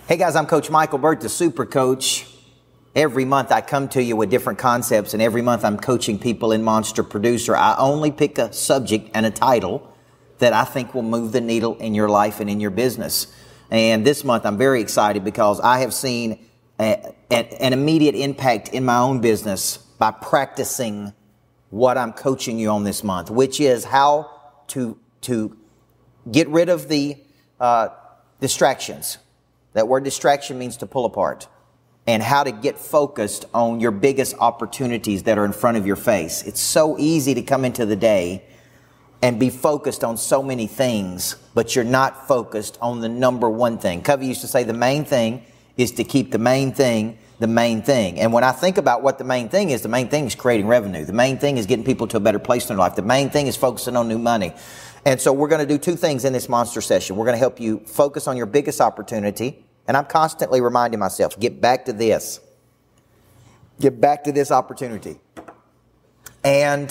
Hey guys, I'm Coach Michael Burt, the Super Coach. Every month I come to you with different concepts, and every month I'm coaching people in Monster Producer. I only pick a subject and a title that I think will move the needle in your life and in your business. And this month I'm very excited because I have seen an immediate impact in my own business by practicing what I'm coaching you on this month, which is how to get rid of the distractions. That word distraction means to pull apart. And how to get focused on your biggest opportunities that are in front of your face. It's so easy to come into the day and be focused on so many things, but you're not focused on the number one thing. Covey used to say the main thing is to keep the main thing the main thing. And when I think about what the main thing is creating revenue. The main thing is getting people to a better place in their life. The main thing is focusing on new money. And so we're going to do two things in this monster session. We're going to help you focus on your biggest opportunity. And I'm constantly reminding myself, get back to this. Get back to this opportunity. And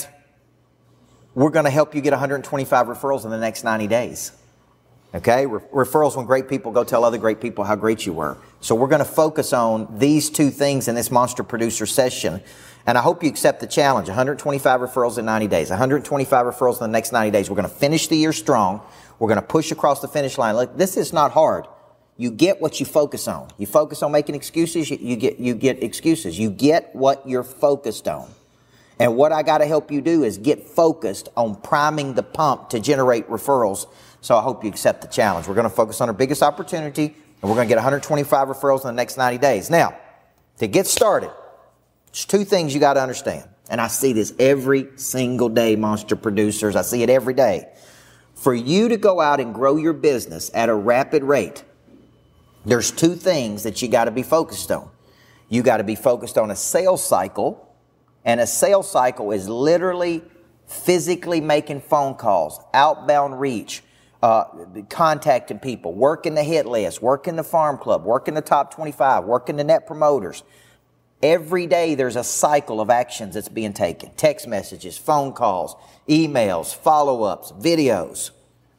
we're going to help you get 125 referrals in the next 90 days. Okay? Referrals when great people go tell other great people how great you were. So we're going to focus on these two things in this Monster Producer session. And I hope you accept the challenge. 125 referrals in 90 days. 125 referrals in the next 90 days. We're going to finish the year strong. We're going to push across the finish line. Look, this is not hard. You get what you focus on. You focus on making excuses, you get excuses. You get what you're focused on. And what I got to help you do is get focused on priming the pump to generate referrals. So I hope you accept the challenge. We're going to focus on our biggest opportunity, and we're going to get 125 referrals in the next 90 days. Now, to get started, there's two things you got to understand. And I see this every single day, Monster Producers. I see it every day. For you to go out and grow your business at a rapid rate, there's two things that you got to be focused on. You got to be focused on a sales cycle, and a sales cycle is literally physically making phone calls, outbound reach, contacting people, working the hit list, working the farm club, working the top 25, working the net promoters. Every day there's a cycle of actions that's being taken. Text messages, phone calls, emails, follow-ups, videos.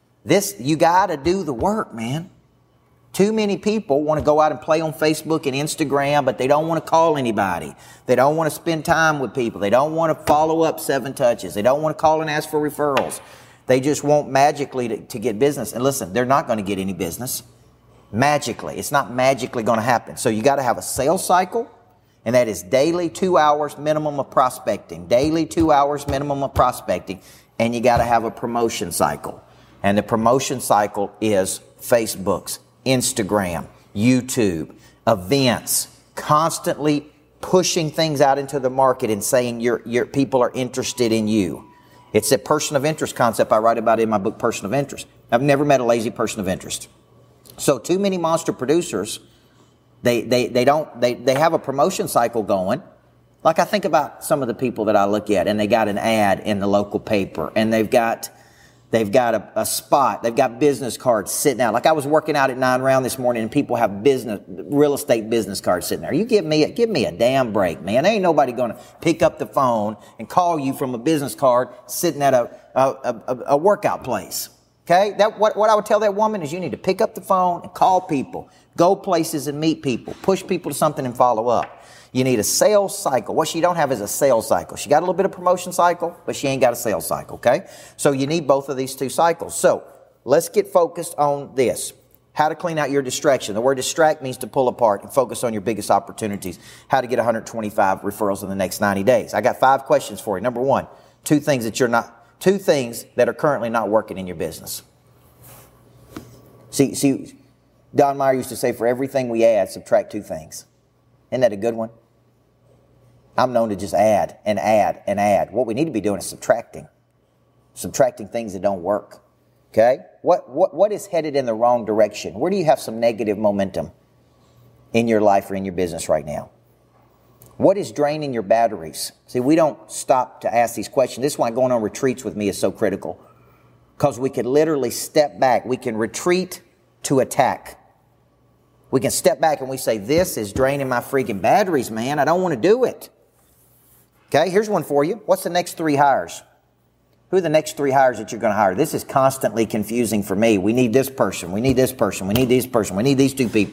You got to do the work, man. Too many people want to go out and play on Facebook and Instagram, but they don't want to call anybody. They don't want to spend time with people. They don't want to follow up 7 touches. They don't want to call and ask for referrals. They just want magically to get business. And listen, they're not going to get any business magically. It's not magically going to happen. So you got to have a sales cycle, and that is daily 2 hours minimum of prospecting. Daily 2 hours minimum of prospecting. And you got to have a promotion cycle. And the promotion cycle is Facebook's, Instagram, YouTube, events, constantly pushing things out into the market and saying your people are interested in you. It's a person of interest concept I write about in my book, Person of Interest. I've never met a lazy person of interest. So too many monster producers, they have a promotion cycle going. Like I think about some of the people that I look at, and they got an ad in the local paper, and they've got a spot. They've got business cards sitting out. Like I was working out at 9 Round this morning, and people have real estate business cards sitting there. You give me a damn break, man. There ain't nobody going to pick up the phone and call you from a business card sitting at a workout place. Okay? What I would tell that woman is you need to pick up the phone and call people, go places and meet people, push people to something and follow up. You need a sales cycle. What she don't have is a sales cycle. She got a little bit of promotion cycle, but she ain't got a sales cycle, okay? So you need both of these two cycles. So let's get focused on this. How to clean out your distraction. The word distract means to pull apart and focus on your biggest opportunities. How to get 125 referrals in the next 90 days. I got 5 questions for you. Number 1, two things that are currently not working in your business. See, Don Meyer used to say, for everything we add, subtract 2 things. Isn't that a good one? I'm known to just add and add and add. What we need to be doing is subtracting things that don't work. Okay? What is headed in the wrong direction? Where do you have some negative momentum in your life or in your business right now? What is draining your batteries? See, we don't stop to ask these questions. This is why going on retreats with me is so critical. Because we can literally step back. We can retreat to attack. We can step back and we say, this is draining my freaking batteries, man. I don't want to do it. Okay, here's one for you. What's the next 3 hires? Who are the next 3 hires that you're going to hire? This is constantly confusing for me. We need this person. We need this person. We need this person. We need these 2 people.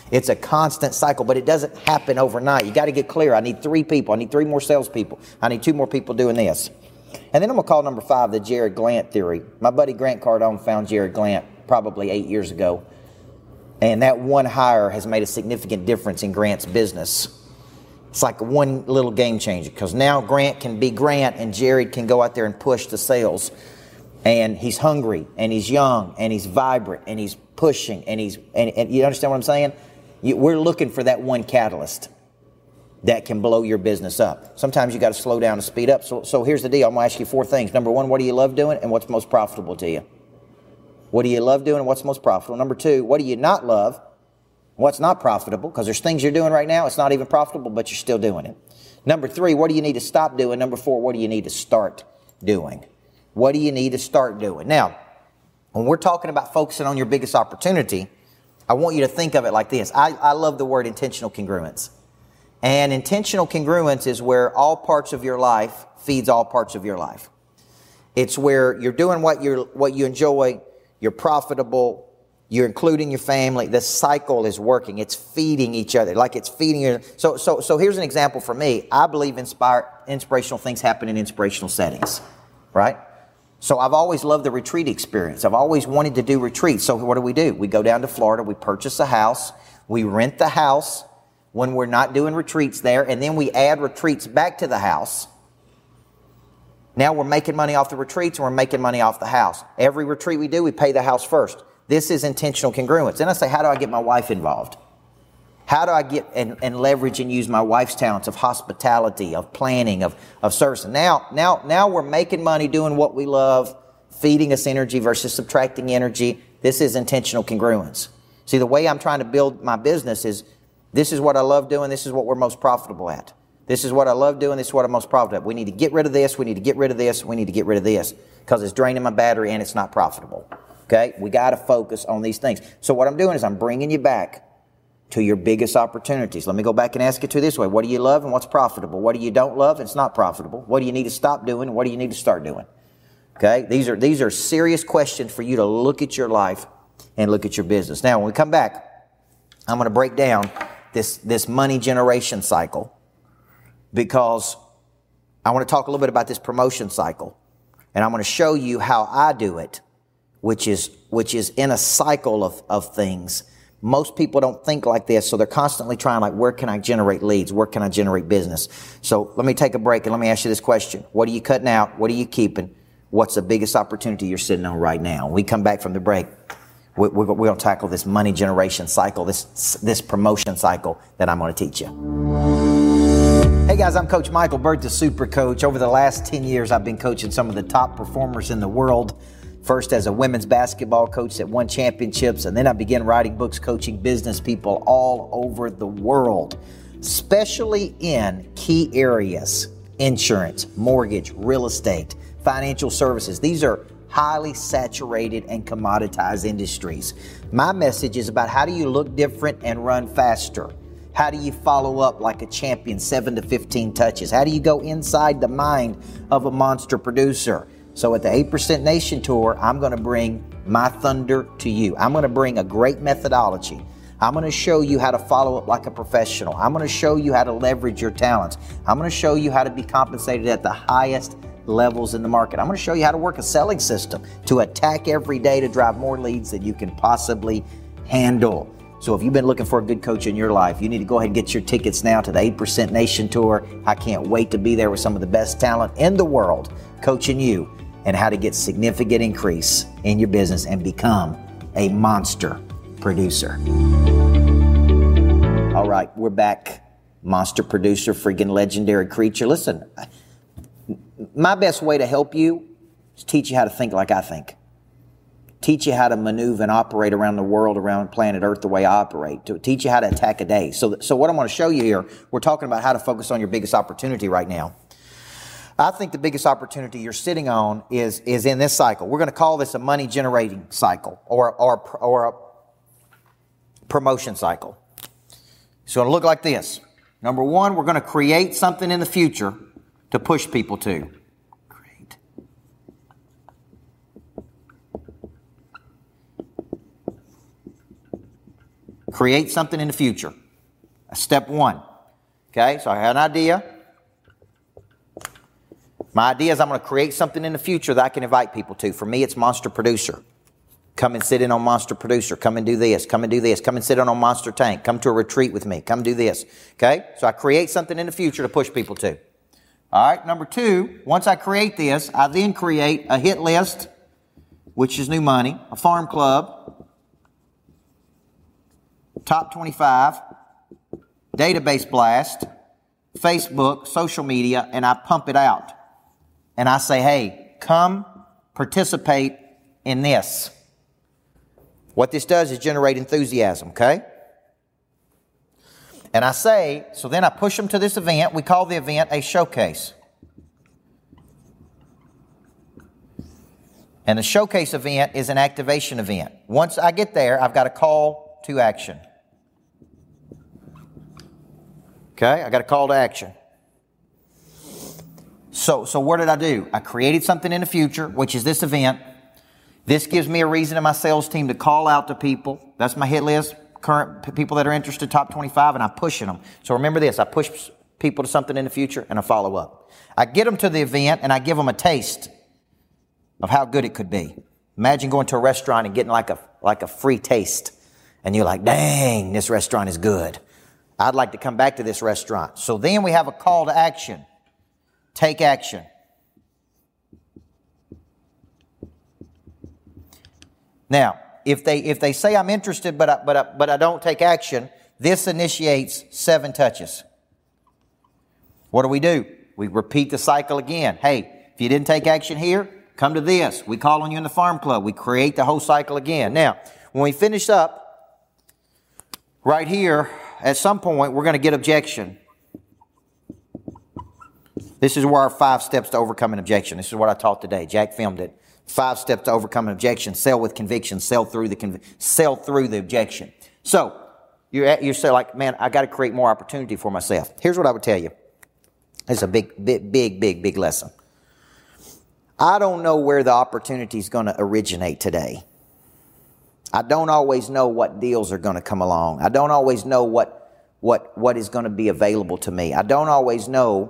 It's a constant cycle, but it doesn't happen overnight. You got to get clear. I need 3 people. I need 3 more salespeople. I need 2 more people doing this. And then I'm going to call number 5 the Jared Glant theory. My buddy Grant Cardone found Jared Glant probably 8 years ago. And that one hire has made a significant difference in Grant's business. It's like one little game changer, because now Grant can be Grant and Jared can go out there and push the sales. And he's hungry and he's young and he's vibrant and he's pushing and and you understand what I'm saying? We're looking for that one catalyst that can blow your business up. Sometimes you got to slow down and speed up. So here's the deal. I'm going to ask you 4 things. Number 1, what do you love doing and what's most profitable to you? What do you love doing and what's most profitable? Number 2, what do you not love? What's not profitable? Because there's things you're doing right now, it's not even profitable, but you're still doing it. Number 3, what do you need to stop doing? Number 4, what do you need to start doing? What do you need to start doing? Now, when we're talking about focusing on your biggest opportunity, I want you to think of it like this. I love the word intentional congruence. And intentional congruence is where all parts of your life feeds all parts of your life. It's where you're doing what you enjoy, you're profitable, you're including your family. The cycle is working. It's feeding each other, like it's feeding you. So here's an example for me. I believe inspirational things happen in inspirational settings, right? So I've always loved the retreat experience. I've always wanted to do retreats. So what do? We go down to Florida, we purchase a house, we rent the house when we're not doing retreats there, and then we add retreats back to the house. Now we're making money off the retreats and we're making money off the house. Every retreat we do, we pay the house first. This is intentional congruence. Then I say, how do I get my wife involved? How do I get and leverage and use my wife's talents of hospitality, of planning, of service? Now we're making money doing what we love, feeding us energy versus subtracting energy. This is intentional congruence. See, the way I'm trying to build my business is, this is what I love doing, this is what we're most profitable at. This is what I love doing, this is what I'm most profitable at. We need to get rid of this, we need to get rid of this, we need to get rid of this, because it's draining my battery and it's not profitable. Okay? We got to focus on these things. So what I'm doing is I'm bringing you back to your biggest opportunities. Let me go back and ask it to you this way. What do you love and what's profitable? What do you don't love and it's not profitable? What do you need to stop doing and what do you need to start doing? Okay? These are serious questions for you to look at your life and look at your business. Now, when we come back, I'm going to break down this money generation cycle, because I want to talk a little bit about this promotion cycle, and I'm going to show you how I do it, which is in a cycle of things. Most people don't think like this, so they're constantly trying, like, where can I generate leads? Where can I generate business? So let me take a break and let me ask you this question. What are you cutting out? What are you keeping? What's the biggest opportunity you're sitting on right now? When we come back from the break, we're going to tackle this money generation cycle, this promotion cycle that I'm going to teach you. Hey guys, I'm Coach Michael Burt, the Super Coach. Over the last 10 years, I've been coaching some of the top performers in the world. First as a women's basketball coach that won championships, and then I began writing books coaching business people all over the world, especially in key areas: insurance, mortgage, real estate, financial services. These are highly saturated and commoditized industries. My message is about, how do you look different and run faster? How do you follow up like a champion, 7 to 15 touches? How do you go inside the mind of a monster producer? So at the 8% Nation Tour, I'm going to bring my thunder to you. I'm going to bring a great methodology. I'm going to show you how to follow up like a professional. I'm going to show you how to leverage your talents. I'm going to show you how to be compensated at the highest levels in the market. I'm going to show you how to work a selling system to attack every day to drive more leads than you can possibly handle. So if you've been looking for a good coach in your life, you need to go ahead and get your tickets now to the 8% Nation Tour. I can't wait to be there with some of the best talent in the world coaching you and how to get significant increase in your business and become a monster producer. All right, we're back. Monster producer, freaking legendary creature. Listen, my best way to help you is teach you how to think like I think. Teach you how to maneuver and operate around the world, around planet Earth the way I operate. To teach you how to attack a day. So what I'm going to show you here, we're talking about how to focus on your biggest opportunity right now. I think the biggest opportunity you're sitting on is in this cycle. We're going to call this a money generating cycle or a promotion cycle. It's going to look like this. Number one, we're going to create something in the future to push people to. Great. Create something in the future. Step one. Okay, so I had an idea. My idea is I'm going to create something in the future that I can invite people to. For me, it's Monster Producer. Come and sit in on Monster Producer. Come and do this. Come and do this. Come and sit in on Monster Tank. Come to a retreat with me. Come do this. Okay? So I create something in the future to push people to. All right. Number two, once I create this, I then create a hit list, which is new money, a farm club, top 25, database blast, Facebook, social media, and I pump it out. And I say, hey, come participate in this. What this does is generate enthusiasm, okay? And I say, so then I push them to this event. We call the event a showcase. And the showcase event is an activation event. Once I get there, I've got a call to action. Okay, I got a call to action. So what did I do? I created something in the future, which is this event. This gives me a reason in my sales team to call out to people. That's my hit list, current people that are interested, top 25, and I'm pushing them. So remember this, I push people to something in the future and I follow up. I get them to the event and I give them a taste of how good it could be. Imagine going to a restaurant and getting like a free taste. And you're like, dang, this restaurant is good. I'd like to come back to this restaurant. So then we have a call to action. Take action. Now, if they say I'm interested, but I don't take action, this initiates 7 touches. What do? We repeat the cycle again. Hey, if you didn't take action here, come to this. We call on you in the farm club. We create the whole cycle again. Now, when we finish up right here, at some point, we're going to get objection. This is where our 5 steps to overcome an objection. This is what I taught today. Jack filmed it. 5 steps to overcome an objection. Sell with conviction. Sell through the objection. So you say like, man, I got to create more opportunity for myself. Here's what I would tell you. It's a big lesson. I don't know where the opportunity is going to originate today. I don't always know what deals are going to come along. I don't always know what is going to be available to me. I don't always know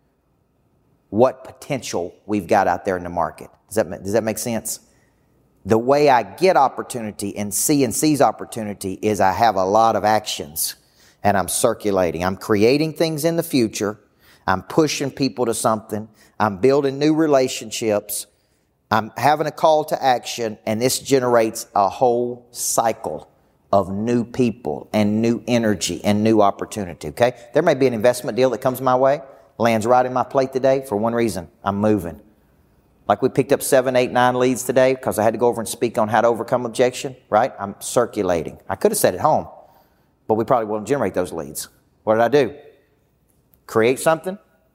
what potential we've got out there in the market. Does that make sense? The way I get opportunity and seize opportunity is I have a lot of actions and I'm circulating. I'm creating things in the future. I'm pushing people to something. I'm building new relationships. I'm having a call to action, and this generates a whole cycle of new people and new energy and new opportunity, okay? There may be an investment deal that comes my way, lands right in my plate today for one reason. I'm moving. Like we picked up 7, 8, 9 leads today because I had to go over and speak on how to overcome objection, right? I'm circulating. I could have sat at home, but we probably won't generate those leads. What did I do? Create something,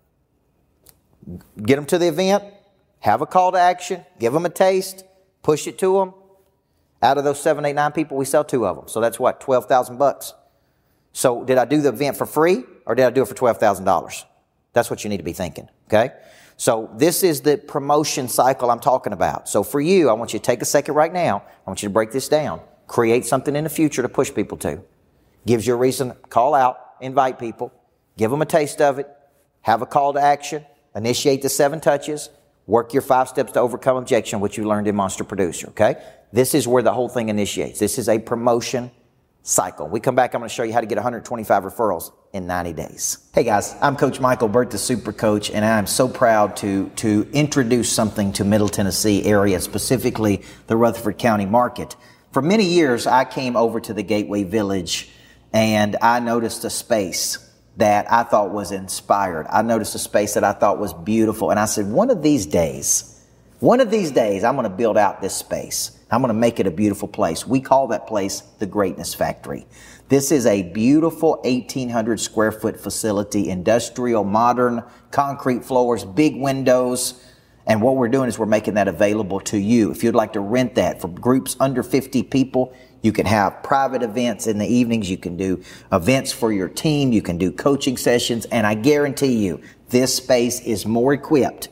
get them to the event, have a call to action, give them a taste, push it to them. Out of those 7, 8, 9 people, we sell 2 of them. So that's what, $12,000. So did I do the event for free or did I do it for $12,000? That's what you need to be thinking, okay? So this is the promotion cycle I'm talking about. So for you, I want you to take a second right now. I want you to break this down. Create something in the future to push people to. Gives you a reason, call out, invite people, give them a taste of it, have a call to action, initiate the 7 touches, work your 5 steps to overcome objection, which you learned in Monster Producer, okay? This is where the whole thing initiates. This is a promotion cycle. We come back, I'm going to show you how to get 125 referrals in 90 days. Hey guys, I'm Coach Michael Burt, the Super Coach, and I'm so proud to introduce something to Middle Tennessee area, specifically the Rutherford County market. For many years, I came over to the Gateway Village and I noticed a space that I thought was inspired. I noticed a space that I thought was beautiful. And I said, one of these days, I'm going to build out this space. I'm going to make it a beautiful place. We call that place the Greatness Factory. This is a beautiful 1,800 square foot facility, industrial, modern, concrete floors, big windows. And what we're doing is we're making that available to you. If you'd like to rent that for groups under 50 people, you can have private events in the evenings. You can do events for your team. You can do coaching sessions. And I guarantee you, this space is more equipped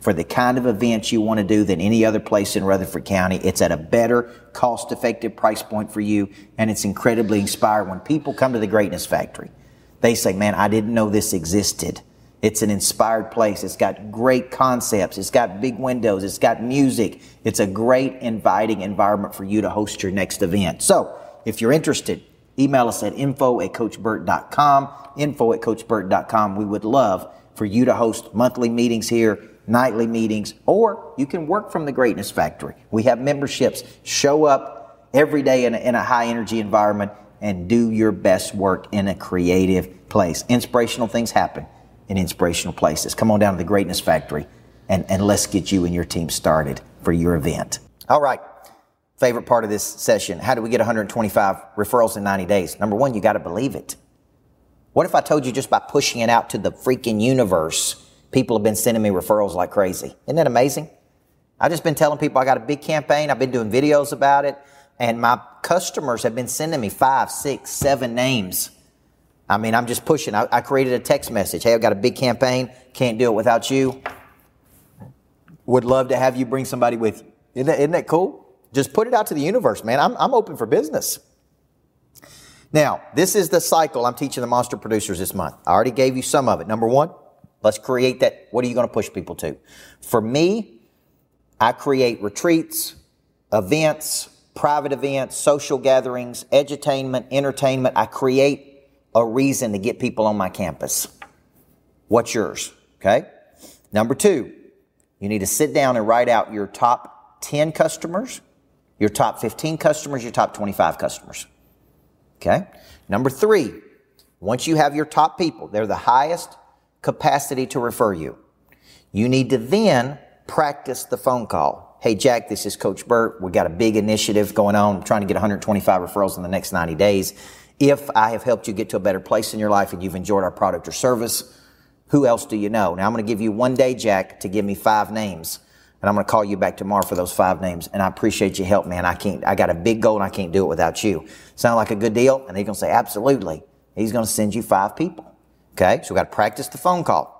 for the kind of events you want to do than any other place in Rutherford County. It's at a better, cost-effective price point for you, and it's incredibly inspiring. When people come to the Greatness Factory, they say, man, I didn't know this existed. It's an inspired place. It's got great concepts. It's got big windows. It's got music. It's a great, inviting environment for you to host your next event. So if you're interested, email us at info@coachburt.com, info@coachburt.com. We would love for you to host monthly meetings here, nightly meetings, or you can work from the Greatness Factory. We have memberships. Show up every day in a high energy environment and do your best work in a creative place. Inspirational things happen in inspirational places. Come on down to the Greatness Factory and let's get you and your team started for your event. All right. Favorite part of this session. How do we get 125 referrals in 90 days? Number one, you got to believe it. What if I told you just by pushing it out to the freaking universe, people have been sending me referrals like crazy? Isn't that amazing? I've just been telling people I got a big campaign. I've been doing videos about it, and my customers have been sending me 5, 6, 7 names. I mean, I'm just pushing. I created a text message. Hey, I've got a big campaign. Can't do it without you. Would love to have you bring somebody with you. Isn't that cool? Just put it out to the universe, man. I'm open for business. Now, this is the cycle I'm teaching the Monster Producers this month. I already gave you some of it. Number one, let's create that. What are you going to push people to? For me, I create retreats, events, private events, social gatherings, edutainment, entertainment. I create a reason to get people on my campus. What's yours? Okay. Number two, you need to sit down and write out your top 10 customers, your top 15 customers, your top 25 customers. Okay. Number three, once you have your top people, they're the highest capacity to refer you. You need to then practice the phone call. Hey, Jack, this is Coach Burt. We got a big initiative going on. I'm trying to get 125 referrals in the next 90 days. If I have helped you get to a better place in your life and you've enjoyed our product or service, who else do you know? Now, I'm going to give you one day, Jack, to give me 5 names. And I'm going to call you back tomorrow for those 5 names. And I appreciate your help, man. I got a big goal and I can't do it without you. Sound like a good deal? And he's going to say, absolutely. He's going to send you 5 people. Okay. So we got to practice the phone call.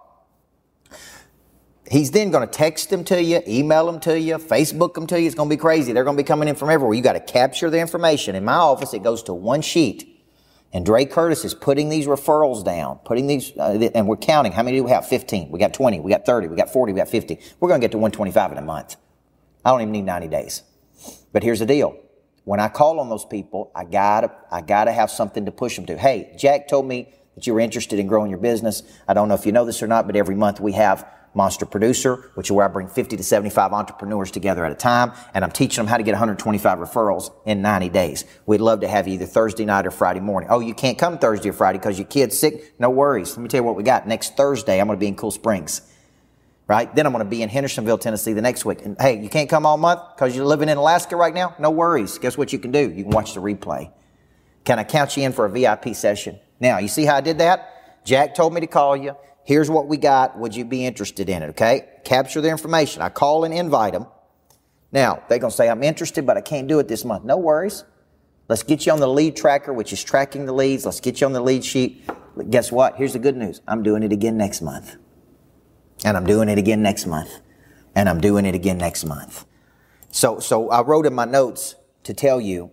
He's then going to text them to you, email them to you, Facebook them to you. It's going to be crazy. They're going to be coming in from everywhere. You got to capture the information. In my office, it goes to one sheet. And Dre Curtis is putting these referrals down, putting these, and we're counting. How many do we have? 15. We got 20. We got 30. We got 40. We got 50. We're going to get to 125 in a month. I don't even need 90 days. But here's the deal. When I call on those people, I gotta have something to push them to. Hey, Jack told me that you were interested in growing your business. I don't know if you know this or not, but every month we have Monster Producer, which is where I bring 50 to 75 entrepreneurs together at a time, and I'm teaching them how to get 125 referrals in 90 days. We'd love to have you either Thursday night or Friday morning. Oh, you can't come Thursday or Friday because your kid's sick? No worries. Let me tell you what we got. Next Thursday, I'm going to be in Cool Springs, right? Then I'm going to be in Hendersonville, Tennessee the next week. And hey, you can't come all month because you're living in Alaska right now? No worries. Guess what you can do? You can watch the replay. Can I count you in for a VIP session? Now, you see how I did that? Jack told me to call you. Here's what we got. Would you be interested in it? Okay. Capture their information. I call and invite them. Now, they're going to say, I'm interested, but I can't do it this month. No worries. Let's get you on the lead tracker, which is tracking the leads. Let's get you on the lead sheet. Guess what? Here's the good news. I'm doing it again next month. And I'm doing it again next month. And I'm doing it again next month. So I wrote in my notes to tell you,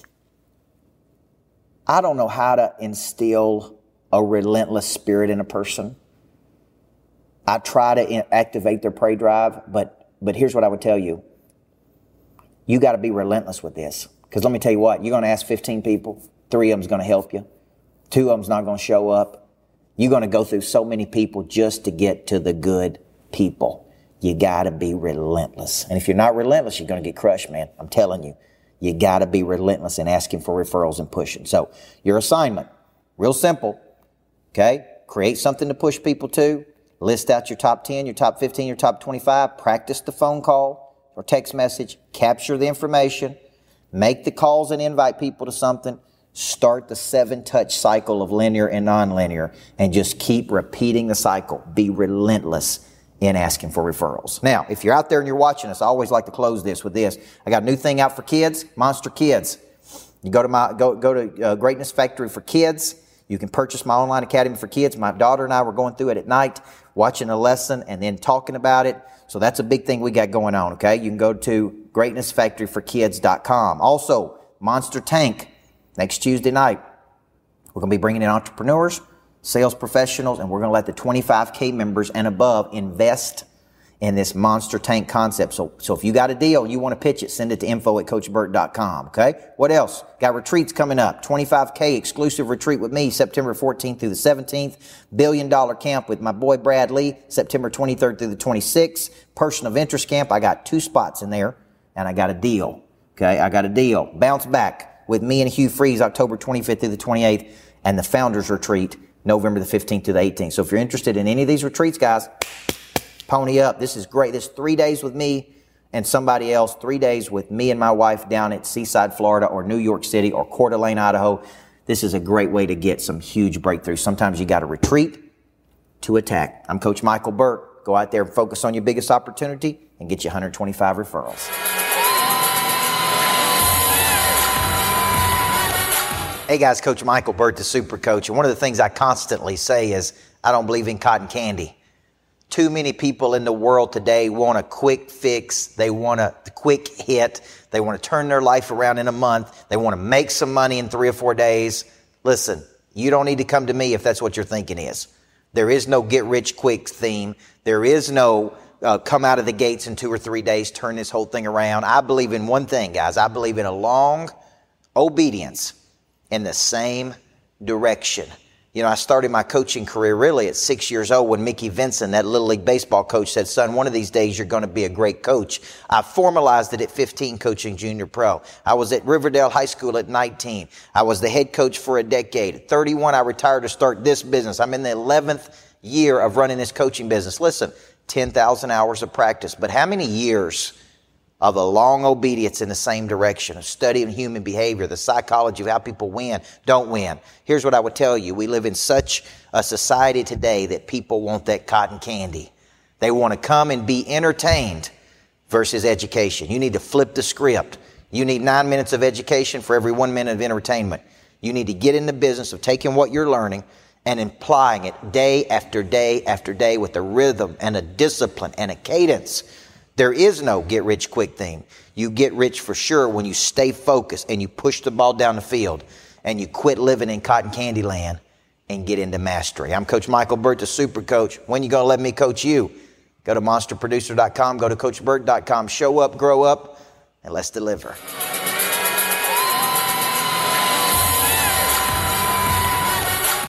I don't know how to instill a relentless spirit in a person. I try to activate their prey drive, but here's what I would tell you. You got to be relentless with this. Because let me tell you what, you're going to ask 15 people, 3 of them's going to help you. 2 of them's not going to show up. You're going to go through so many people just to get to the good people. You got to be relentless. And if you're not relentless, you're going to get crushed, man. I'm telling you. You got to be relentless in asking for referrals and pushing. So your assignment, real simple. Okay? Create something to push people to. List out your top 10, your top 15, your top 25. Practice the phone call or text message. Capture the information. Make the calls and invite people to something. Start the 7-touch cycle of linear and nonlinear and just keep repeating the cycle. Be relentless in asking for referrals. Now, if you're out there and you're watching us, I always like to close this with this. I got a new thing out for kids, Monster Kids. You go to Greatness Factory for Kids. You can purchase my online academy for kids. My daughter and I were going through it at night, watching a lesson and then talking about it. So that's a big thing we got going on, okay? You can go to greatnessfactoryforkids.com. Also, Monster Tank, next Tuesday night. We're going to be bringing in entrepreneurs, sales professionals, and we're going to let the 25K members and above invest in this Monster Tank concept. So if you got a deal, you want to pitch it, send it to info@coachburt.com, okay? What else? Got retreats coming up. 25K exclusive retreat with me, September 14th through the 17th. $1 billion camp with my boy Brad Lee, September 23rd through the 26th. Person of interest camp, I got 2 spots in there, and I got a deal, okay? I got a deal. Bounce back with me and Hugh Freeze, October 25th through the 28th, and the Founders Retreat, November the 15th to the 18th. So if you're interested in any of these retreats, guys, pony up. This is great. This is 3 days with me and somebody else, 3 days with me and my wife down at Seaside, Florida, or New York City, or Coeur d'Alene, Idaho. This is a great way to get some huge breakthroughs. Sometimes you got to retreat to attack. I'm Coach Michael Burt. Go out there and focus on your biggest opportunity and get you 125 referrals. Hey guys, Coach Michael Burt, the Super Coach. And one of the things I constantly say is I don't believe in cotton candy. Too many people in the world today want a quick fix. They want a quick hit. They want to turn their life around in a month. They want to make some money in 3 or 4 days. Listen, you don't need to come to me if that's what your thinking is. There is no get rich quick theme. There is no come out of the gates in 2 or 3 days, turn this whole thing around. I believe in one thing, guys. I believe in a long obedience in the same direction. You know, I started my coaching career really at 6 years old when Mickey Vinson, that Little League baseball coach, said, son, one of these days you're going to be a great coach. I formalized it at 15 coaching junior pro. I was at Riverdale High School at 19. I was the head coach for a decade. At 31, I retired to start this business. I'm in the 11th year of running this coaching business. Listen, 10,000 hours of practice. But how many years of a long obedience in the same direction, of studying human behavior, the psychology of how people win, don't win? Here's what I would tell you. We live in such a society today that people want that cotton candy. They want to come and be entertained versus education. You need to flip the script. You need 9 minutes of education for every 1 minute of entertainment. You need to get in the business of taking what you're learning and applying it day after day after day with a rhythm and a discipline and a cadence. There is no get rich quick thing. You get rich for sure when you stay focused and you push the ball down the field and you quit living in cotton candy land and get into mastery. I'm Coach Michael Burt, the Super Coach. When you going to let me coach you? Go to monsterproducer.com, go to coachburt.com. Show up, grow up, and let's deliver.